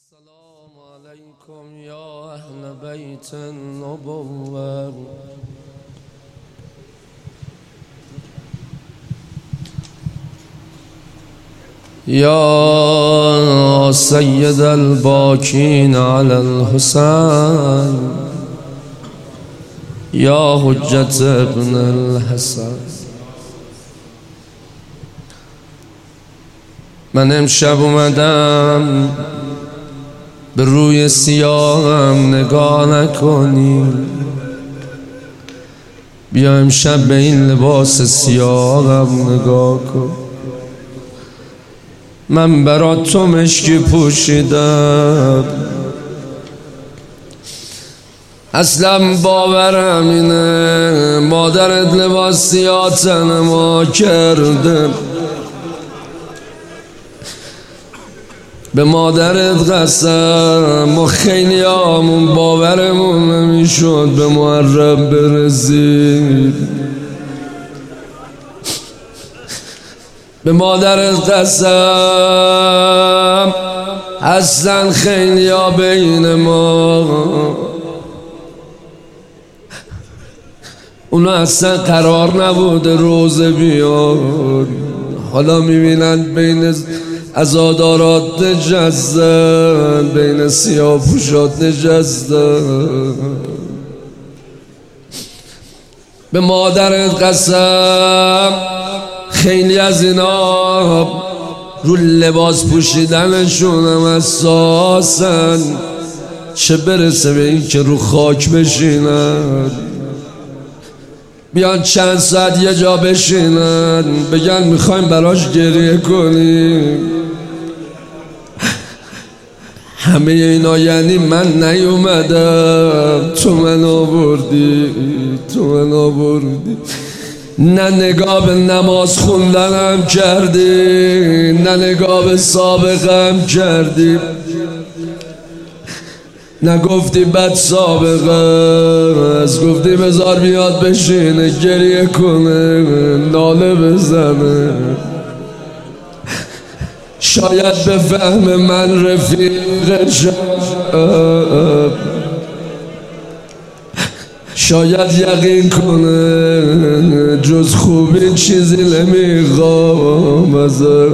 السلام عليكم يا أهل بيت النبوة يا سيد الباكين على الحسين يا حجة ابن الحسن. من امشب اومدم به روی سیاهم نگاه نکنی، بیا امشب به این لباس سیاهم نگاه کن. من برات تو مشکی پوشیدم، اصلا باورم اینه مادرت لباس سیاه تن ما کرده. به مادرت قسم ما خیلی همون باورمون نمیشد به محرم برسید. به مادرت قسم اصلا خیلی ها بین ما اونا اصلا قرار نبوده روزه بیاد، حالا میبینن بین عزادارات نجستن، بین سیاه پوشات نجستن. به مادرت قسم خیلی از اینا رو لباس پوشیدنشون هم اساسن، چه برسه به این که رو خاک بشینن، بیان چند ساعت یه جا بشینن بگن میخوایم براش گریه کنیم. همه اینا یعنی من نیومدم، تو من آوردی، تو من آوردی. نه نگاه به نماز خوندنم کردی، نه نگاه به سابقم کردی، نگفتی بد سابقه از، گفتی بذار بیاد بشینه گریه کنه ناله بزنه. شاید به فهم من رفیقش، شاید یقین کنه جز خوبی چیزی نمیخوام ازه.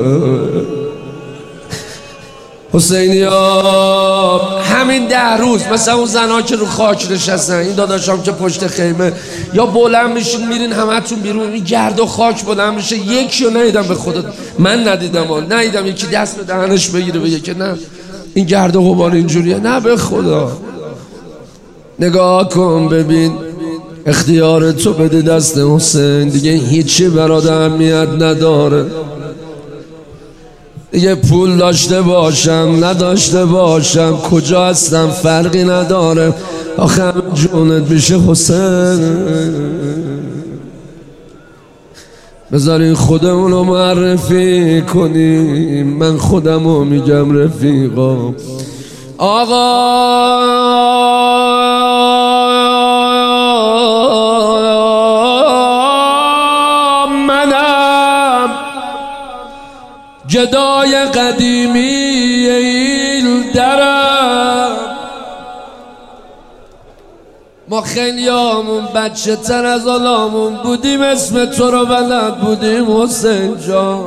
حسینی ها همین 10 روز مثلا اون زنها که رو خاک نشستن، این داداشام که پشت خیمه یا بلند میشین میرین همتون بیرون، این گرد و خاک بلند میشه. یکی رو ندیدم به خدا، من ندیدم یکی دست به دهنش بگیره بگه که نه این گرد و غبار اینجوریه. نه به خدا نگاه کن ببین، اختیار تو بده دست حسین، دیگه هیچی برات اهمیت نداره. دیگه پول داشته باشم نداشته باشم کجا هستم فرقی نداره، آخه جونت میشه حسین. بذارین خودمونو معرفی کنیم، من خودمو میگم رفیقا. آقا جدای قدیمی این درم، ما خیلی همون بچه تر از حالامون بودیم اسم تو رو بلد بودیم حسین جان.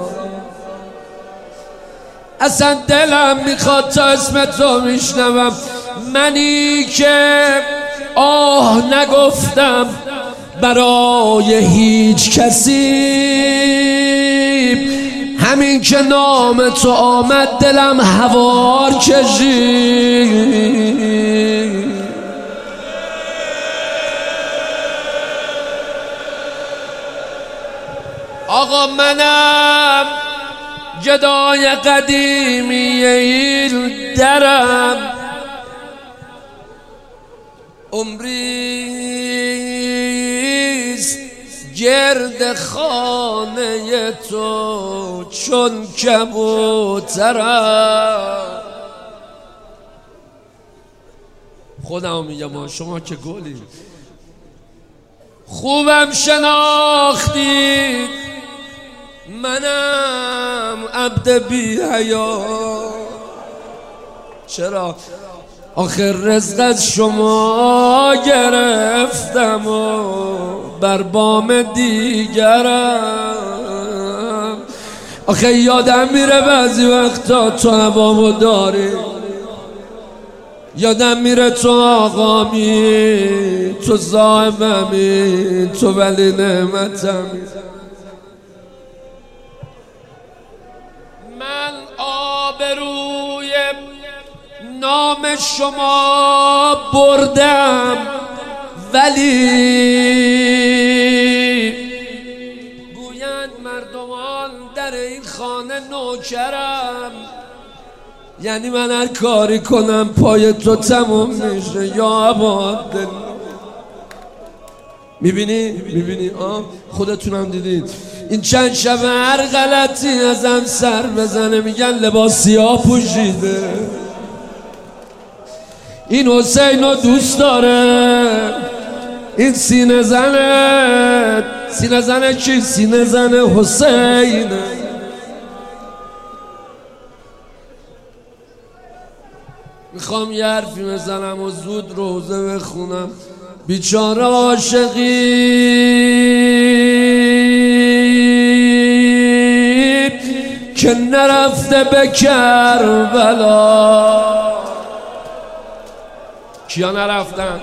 اصلا دلم میخواد تا اسم تو میشنوم، منی که آه نگفتم برای هیچ کسی، همین که نام تو آمد دلم هوار کشید. آقا منم جدای قدیمی این درم، عمریست گرد خانه تو چون کبوترم. خودمو میگم شما که گلی خوبم شناختید، منم عبد بی حیا، چرا؟ آخر رزق از شما گرفتم و بر بام دیگرم. آخه یادم میره بعضی وقتا تو هوامو داری، یادم میره تو آقامی، تو صاحبمی، تو ولی نعمتمی. من آبروی نام شما بردم، ولی گویند مردمان در این خانه نوکرم. یعنی من هر کاری کنم پای تو تموم میشه یا عبادالله. میبینی خودتونم دیدید این چند شب هر غلطی ازم سر بزنه میگن لباس سیاه پوشیده. این حسینو دوست داره، این سینه زنه کی؟ سینه زنه حسینه. میخوام یه حرفی بزنم و زود روزه بخونم. بیچاره عاشقی که نرفته به کربلا. کیا نرفتن؟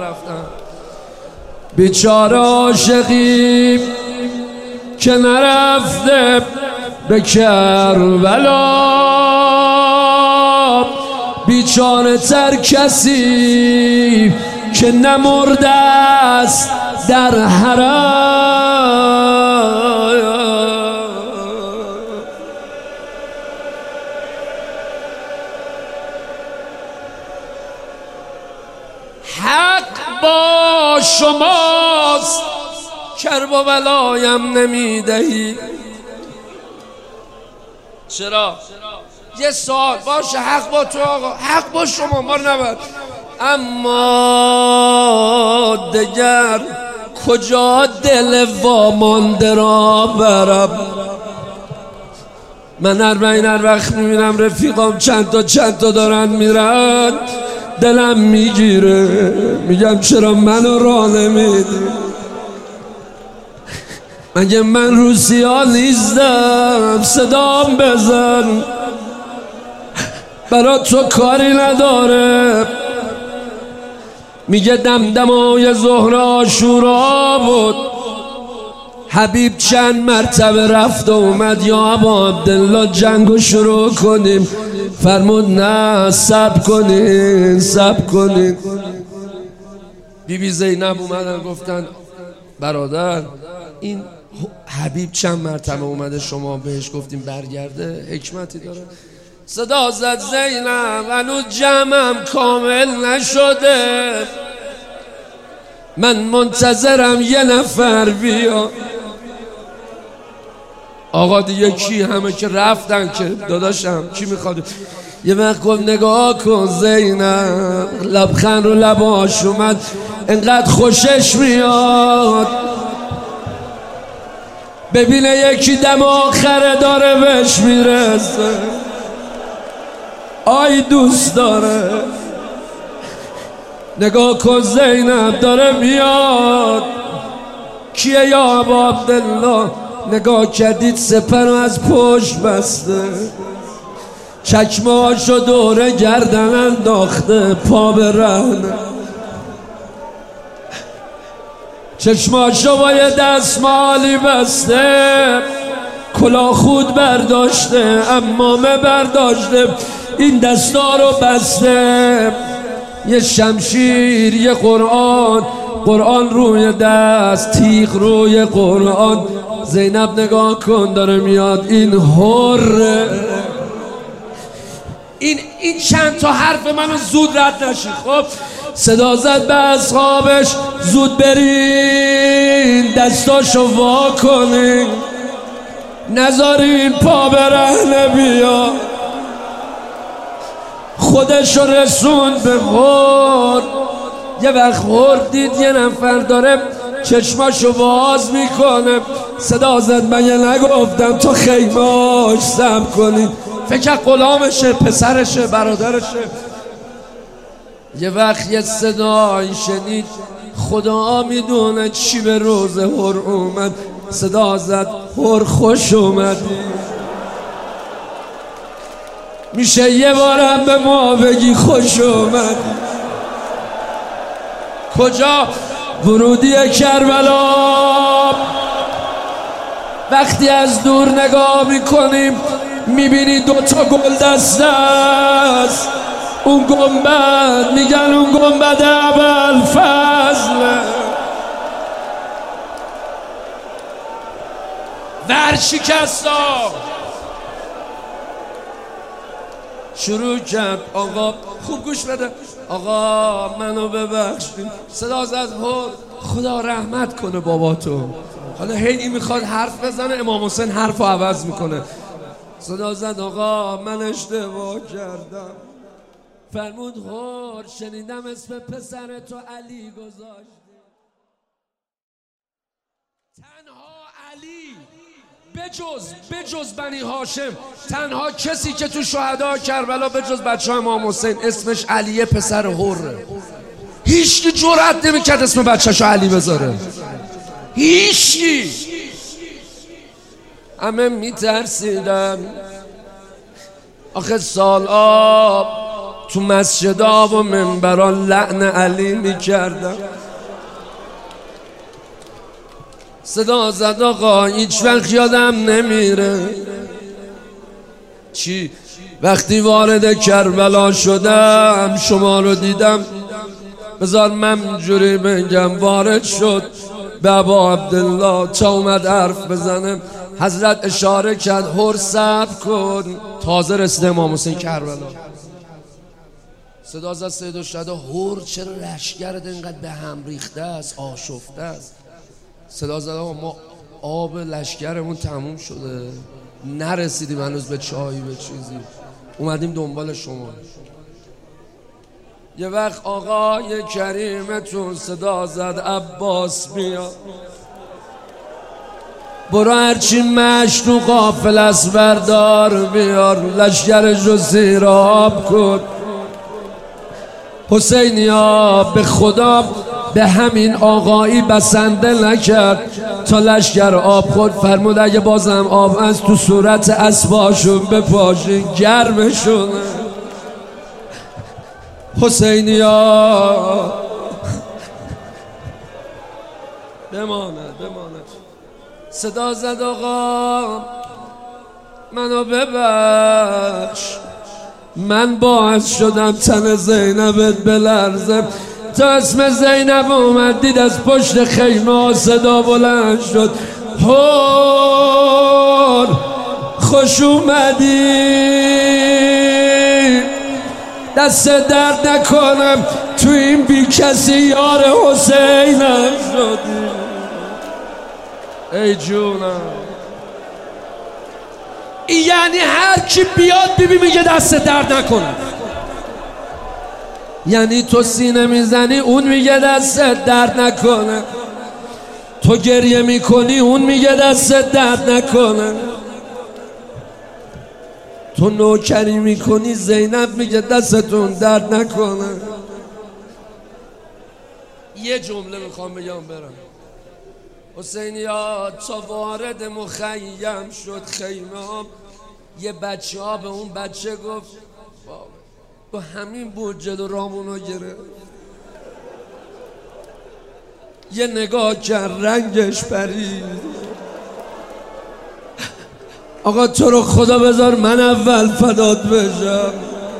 بیچاره عاشقی که نرفته به کربلا. بیچاره تر کسی که نمرده است در حرم. حق با شماست، کرب و بلایم نمیدهی. چرا؟ یه سال باشه حق با تو آقا، حق با شما ما نبود، اما دگر کجا دل وامانده را برم؟ من هر وقت میبینم رفیقام چند تا دارن میرن دلم میگیره، میگم چرا منو راه نمیدی؟ مگه من روسیا نیستم؟ صدام بزن، برا تو کاری نداره. میگه دمدمای ظهر عاشورا بود، حبیب چند مرتبه رفت و اومد، یا ابا عبدالله جنگو شروع کنیم؟ فرمود نه صبر کنین. بی زینب اومدن گفتن برادر این حبیب چند مرتبه اومده شما بهش گفتیم برگرده، حکمتی داره؟ صدا زد زینب هنوز جمعم کامل نشده، من منتظرم یه نفر بیا. آقا دیگه کی؟ همه که رفتن که داداشم کی میخواد؟ یه وقت گفت نگاه کن زینب، لبخند رو لباش اومد، انقدر خوشش میاد ببینه یکی دم آخره داره بهش میرسه، آی دوست داره. نگاه کن زینب داره میاد، کیه یا ابا عبدالله؟ نگاه کردید سپر از پشت بسته، چکمه‌هاشو دوره گردن انداخته، پا به رهنه، چشماشو با یه دستمالی بسته، کلاه خود برداشته، عمامه برداشته، این دستا رو بسته، یه شمشیر، یه قرآن روی دست، تیغ روی قرآن. زینب نگاه کن داره میاد، این حره. این چند تا حرف منو زود رد نشید. خب صدا زد به اصحابش زود برین دستاشو وا کنین، نذارین پا به رهنه بیا. خودشو رسون به غار. یه وقت غار دید یه نفر داره چشماشو باز میکنه، صدا زد مگه نگفتم تا خیمه‌اش صبر کنید؟ فکر غلامشه، پسرشه، برادرشه. یه وقت یه صدایی شنید، خدا میدونه چی به روز هر اومد. صدا زد هر خوش اومدی. میشه یه بارم به ما بگی خوش اومدی؟ کجا؟ ورودی کربلا. وقتی از دور نگاه میکنیم میبینی دوتا گل دسته است. اون گنبد میگن اون گنبد ابوالفضل. ورشکستا شروع کرد. آقا خوب گوش بده. آقا منو ببخشید. صدا زد خدا رحمت کنه باباتو. حالا هی میخواد حرف بزنه، امام حسین حرفو عوض میکنه. صدا زد آقا من اشتباه کردم. فرمود شنیدم اسم پسر تو علی گذاشتی. تنها علی بجز بنی هاشم، تنها کسی که تو شهدا کربلا بجز بچه های امام حسین اسمش علیه، پسر حره. هیچکی جرأت نمیکرد اسم بچه‌شو علی بذاره. هیچکی. همه میترسیدن. آخه سال تو مسجدا و منبران لعن علی میکردن. صدا زد آقا هیچ وقت یادم نمیره چی وقتی وارد کربلا شدم شما رو دیدم. بذار من جوری بگم وارد شد به ابا عبدالله تا اومد حرف بزنه. حضرت اشاره کرد هر صبر کن. تازه رسیده امام حسین کربلا. صدا زد سید الشهدا هر چرا لشکرت اینقدر به هم ریخته است، آشفته است؟ صدا زد ما آب لشکرمون تموم شده، نرسیدیم هنوز به چایی به چیزی، اومدیم دنبال شما. یه وقت آقای کریمتون صدا زد عباس بیا، برو هرچی مشت و قافل است بردار بیار، لشکرش رو زیر آب کن. حسینیا به خدا به همین آقایی بسنده نکرد تا لشکر آب خورد. فرمود اگه بازم آب از تو صورت اسباشون بپاشین گرمشون. حسینیا بماند. صدا زد آقا منو ببخش، من باعث شدم تن زینبت بلرزه. تا اسم زینب اومد دید از پشت خیمه صدا بلند شد هور خوش اومدی، دست درد نکنم تو این بی کسی یار حسینم شدی. ای جونم یعنی هر کی بیاد بیبی میگه دست درد نکنم، یعنی تو سینه میزنی اون میگه دست درد نکنه، تو گریه میکنی اون میگه دست درد نکنه، تو نوکری میکنی زینب میگه دستتون درد نکنه. یه جمله میخوام بگم برم. حسینیا تا وارد مخیم شد خیمه، یه بچه ها به اون بچه گفت با همین بود جلو رامونو گرفت، یه نگاه کرد رنگش پرید. آقا تو رو خدا بذار من اول فدات بشم.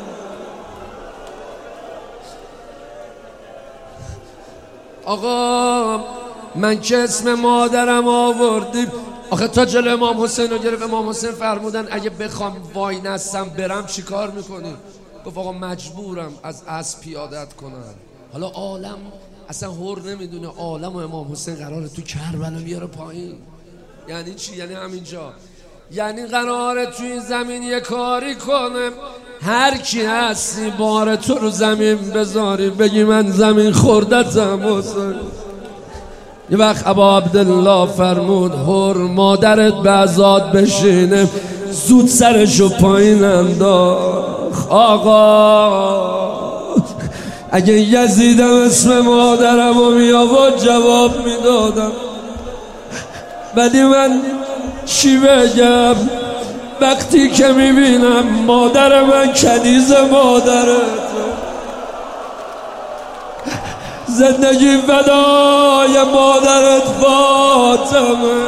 آقا من که اسم مادرم آوردیم. آخه تا جلو امام حسین رو گرفت. امام حسین فرمودن اگه بخوام وای نستم برم چی کار میکنی؟ گفت آقا مجبورم از اسب پیادت کنم. حالا عالم اصلا هر نمیدونه عالم و امام حسین قراره تو کربلا بیاره پایین. یعنی چی؟ یعنی همینجا، یعنی قراره تو این زمین یه کاری کنه هر کی هستی بار تو رو زمین بذاری بگی من زمین خوردتم حسین. یه وقت ابا عبدالله فرمود هر مادرت به عزاد بشینه زود سرشو پایین انداخت. آقا اگه یزیدم اسم مادرم رو میآورد جواب میدادم، ولی من چی بگم وقتی که میبینم مادر من کنیز مادرت، زندگی فدای مادرت فاطمه،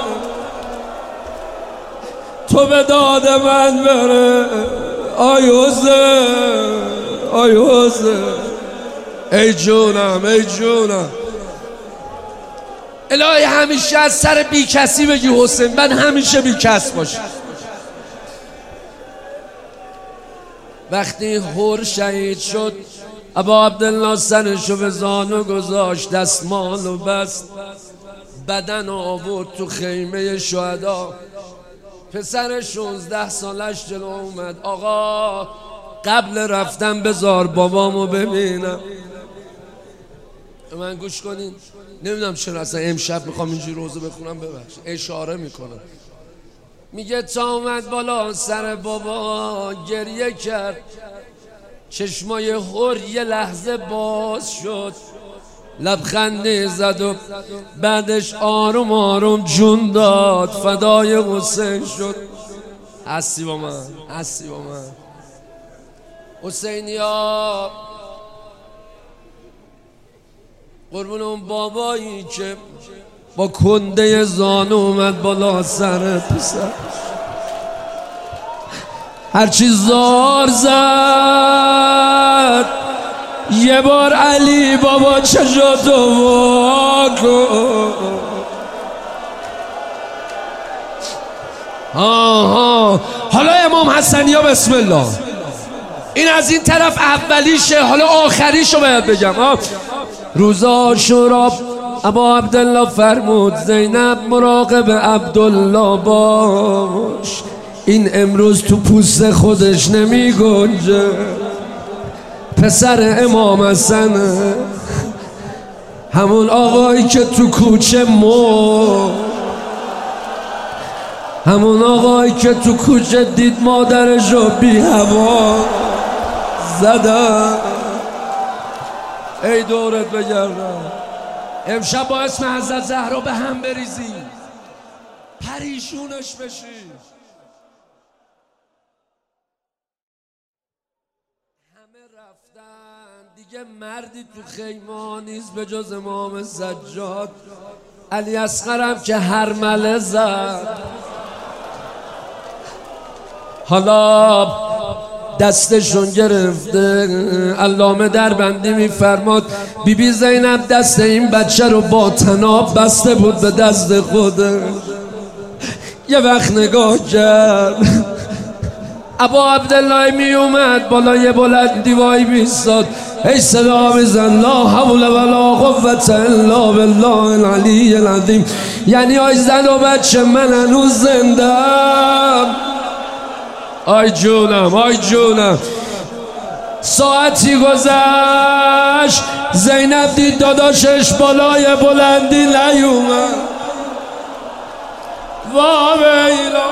تو به داد من بره. آی حسین، آی حسین، ای جونم، ای جونم. الهی همیشه از سر بی کسی بگی حسین، من همیشه بی کس باشم. وقتی هور شهید شد ابا عبدالله سرشو به زانو گذاشت، دستمالو بست، بدن آورد تو خیمه شهدا. پسر 16 سالش جلو اومد. آقا قبل رفتن بذار بابامو ببینم. من گوش کنین، نمیدونم چرا اصلا امشب میخوام اینجوری روزه بخونم، ببخش اشاره میکنم. میگه تا اومد بالا سر بابا گریه کرد، چشمای هور یه لحظه باز شد، لبخندی زد و بعدش آروم آروم جون داد، فدای حسین شد. هستی با من، هستی با من حسینیا، قربون اون بابایی که با کنده زانو اومد بالا سر پسر، هرچی زار زد یه بار علی بابا چشاتو واکن. حالا امام حسنیا بسم الله. این از این طرف اولیشه، حالا آخریشو باید بگم. روز عاشورا ابا عبدالله فرمود زینب مراقب عبدالله باش، این امروز تو پوست خودش نمی گنجه. پسر امام حسنه، همون آقایی که تو کوچه همون آقایی که تو کوچه دید مادرش رو بی هوا زدن. ای دورت بگردم، امشب با اسم حضرت زهرا به هم بریزی، پریشونش بشی. همه رفتن دیگه، مردی تو خیمه نیست به جز امام سجاد. علی اصغرم که هرمله زد. حالا دستشون گرفته. علامه دربندی میفرماد بیبی زینب دست این بچه رو با طناب بسته بود به دست خودش. یه وقت نگاه کرد ابا عبدالله می اومد بالا یه بلندی وای بیستاد، ای صدا میزن لا حول ولا قوة الا بالله العلی العظیم. یعنی آی زن و بچه من هنوز زندم. آی جونم، آی جونم. ساعتی گذشت، زینب دید داداشش بالای بلندی نیومد. وا ویلا،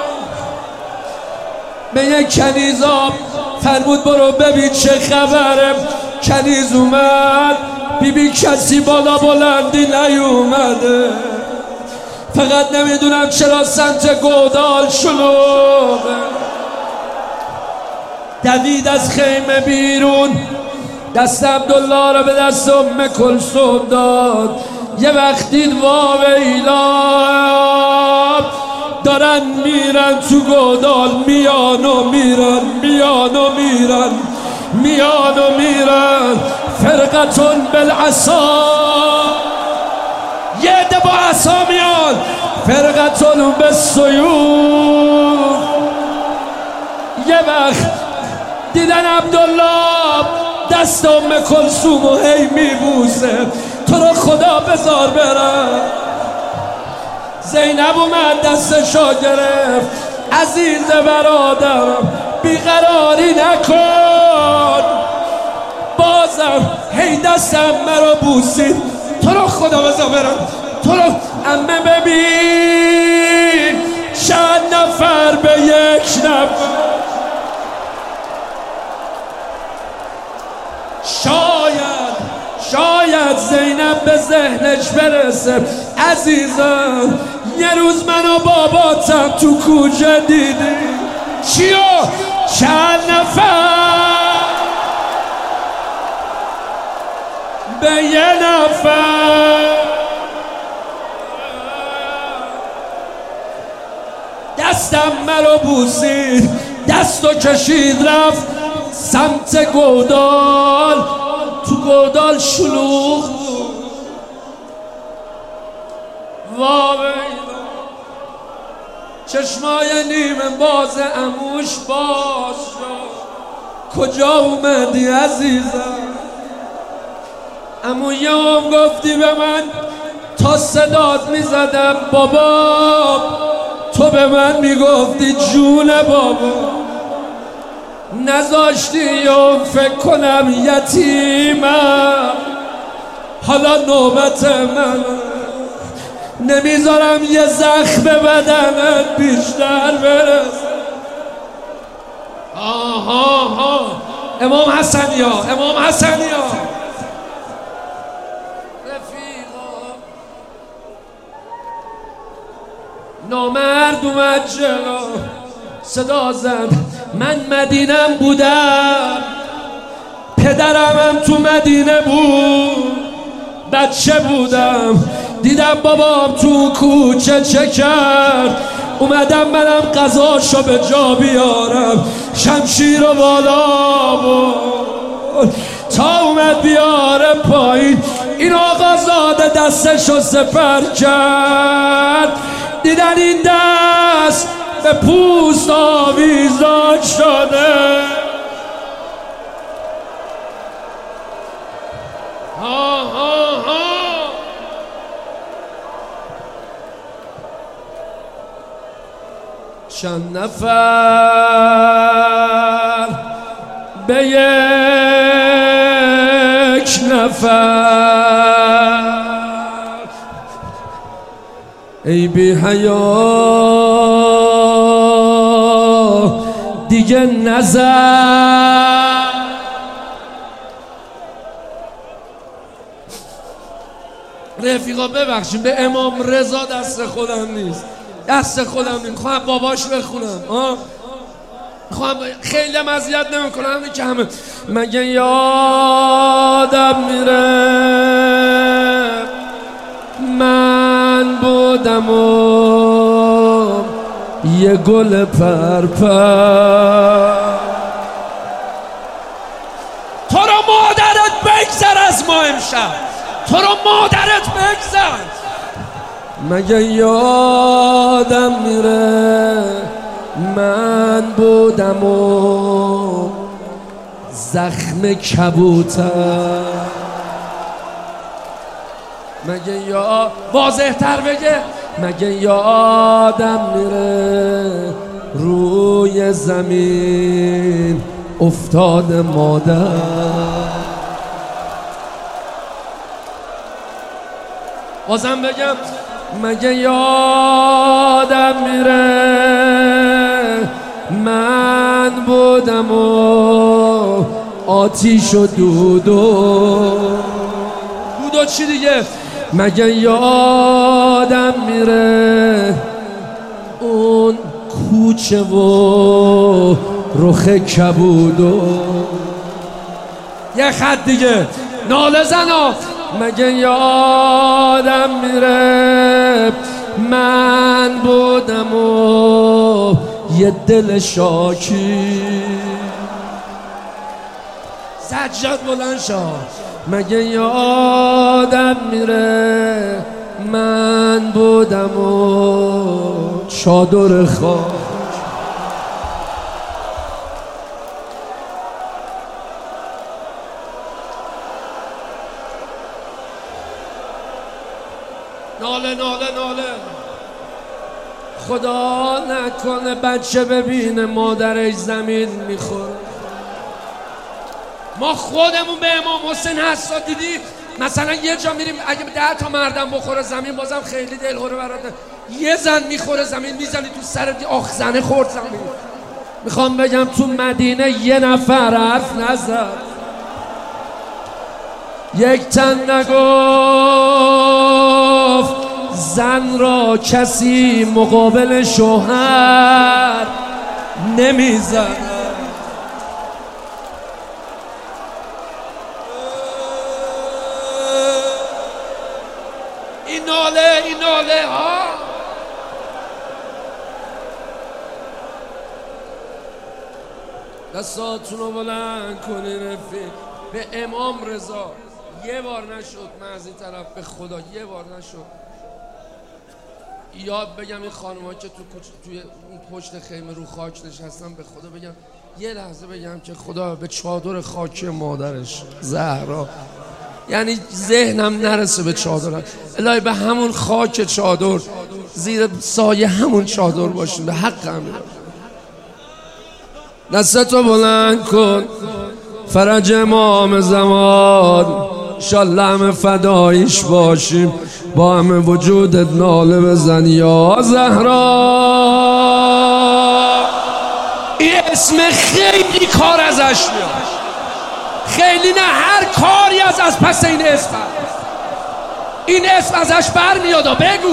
به یک کنیز آب فرمود برو ببین چه خبره. کنیز اومد، بیبی کسی بالا بلندی نیومده، فقط نمیدونم چرا سمت گودال شلوغه. دوید از خیمه بیرون، دست عبدالله رو به دست ام کلثوم داد. یه وقت دید وا ویلا، دارن میرن تو گودال، میان و میرن، میان و میرن، میان و میرن. فرقتون بالعصا، یه عده با عصا میان. فرقتون بالسیوف. یه وقت دیدن عبدالله دست ام کلثوم و هی میبوسه، تو رو خدا بذار برم. زینب اومد دستشو گرفت، عزیز برادرم بیقراری نکن. بازم هی دست امه رو بوسید، تو رو خدا بذار برم، تو رو امه ببین چند نفر نفر به یک نفر. شاید زینب به ذهنش برسه عزیزم یه روز من و باباتم تو کوچه دیدی چیو؟ چند نفر به یه نفر. دستم مرا بوسید دستو کشید رفت سمت گودال. تو گودال شلوغ بود واویلا چشمای نیمه باز عموش باز شد. کجا اومدی عزیزم؟ عمو یه هم گفتی به من تا صدات میزدم بابا تو به من میگفتی جون بابا نذاشتی و فکر کنم یتیمم. حالا نوبت من نمیذارم یه زخم به بدنت بیشتر برسه. امام حسنیا نامرد اومد جلو صدا زد من مدینم بودم پدرم هم تو مدینه بود بچه بودم دیدم بابام تو کوچه چه کرد اومدم منم قضاشو به جا بیارم شمشیر و بالا بود تا اومد بیاره پایین این آقازاده دستشو سپر کرد دیدن این دست به پوست آویزان شده. چند نفر به یک نفر ای بی حیا دیگه نزن. رفیقا ببخشید به امام رضا دست خودم نیست میخوام باباش بخونم میخوام خیلی اذیت نمیکنم که همه مگه یادم میره من بودم و یه گل پرپر تو رو مادرت بگذر از ما امشب تو رو مادرت بگذر. مگه یادم میره من بودم و زخم کبوتر. مگه واضح تر بگه مگه یادم میره روی زمین افتاد مادر. بازم بگم مگه یادم میره من بودم و آتیش و دودو چی دیگه. مگه یادم میره اون کوچه و رخ کبودو. یه خط دیگه ناله زنا. مگه یادم میره من بودم و یه دل شاکی. سجاد بلند شو. مگه یادم میره من بودم و چادر خاک. ناله خدا نکنه بچه ببینه مادرش زمین میخوره. ما خودمون به امام حسین حساد دیدی مثلا یه جا میریم اگه 10 تا مردم بخوره زمین بازم خیلی دلهوره براته. یه زن میخوره زمین، میزنی تو سرت، آخ زنه خورد زمین. میخوام بگم تو مدینه یه نفر حرف نزد، یک تن نگفت زن را کسی مقابل شوهر نمیزند. این ناله ها دستاتون رو بلند کنین رفیق. به امام رضا یه بار نشد، من از این طرف به خدا یه بار نشد یاد بگم این خانوما که توی اون پشت خیمه رو خاک نشستن، به خدا بگم یه لحظه بگم که خدا به چادر خاکی مادرش زهرا، یعنی ذهنم نرسه به چادر، الهی به همون خاک چادر، زیر سایه همون چادر باشیم، به حق همین. دستتو بلند کن، فرج امام زمان انشالله همه فدایش باشیم، با همه وجودت ناله بزن یا زهرا. این اسم خیلی کار ازش میاد، خیلی نه، هر کاری از پس این اسم این اسم ازش برمیاد. بگو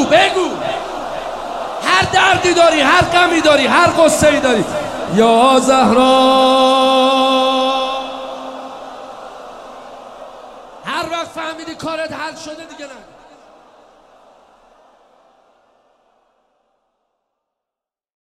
هر دردی داری، هر غمی داری، هر قصه ای داری، یا زهرا. هر وقت فهمیدی کارت حل شده دیگه نه